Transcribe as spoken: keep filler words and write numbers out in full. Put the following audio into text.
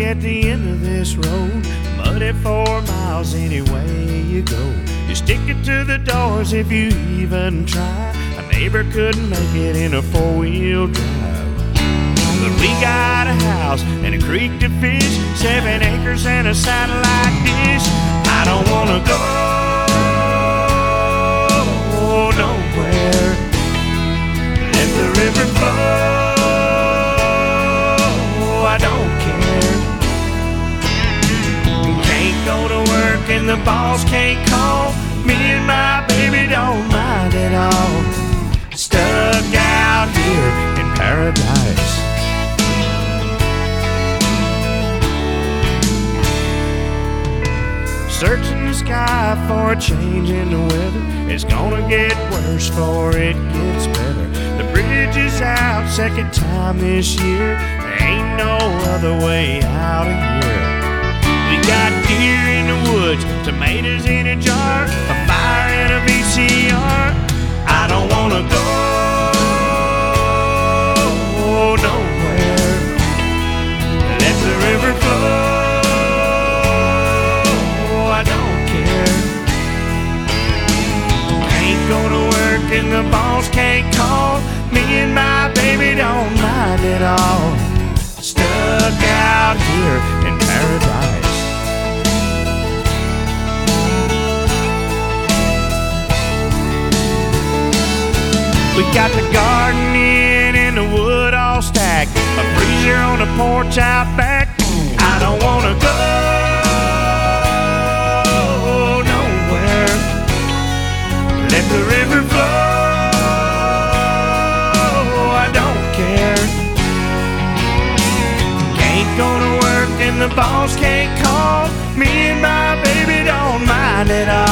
at the end of this road, muddy four miles any way you go. You stick it to the doors if you even try. A neighbor couldn't make it in a four-wheel drive. But we got a house and a creek to fish, seven acres and a satellite dish. I don't wanna go nowhere. Let the river flow, I don't care. Can't go to work and the boss can't call. Me and my baby don't mind at all. Stuck out here in paradise. Searching the sky for a change in the weather. It's gonna get worse before it gets better. The bridge is out second time this year. There ain't no other way out of here. We got deer in the woods, tomatoes in a jar, a fire in a V C R. I don't wanna go nowhere. Let the river flow, I don't care. Ain't gonna work and the boss can't call. Me and my baby don't mind at all. Stuck out here in paradise. We got the garden in and the wood all stacked, a freezer on the porch out back. I don't wanna go nowhere. Let the river flow, I don't care. Can't go to work and the boss can't call. Me and my baby don't mind at all.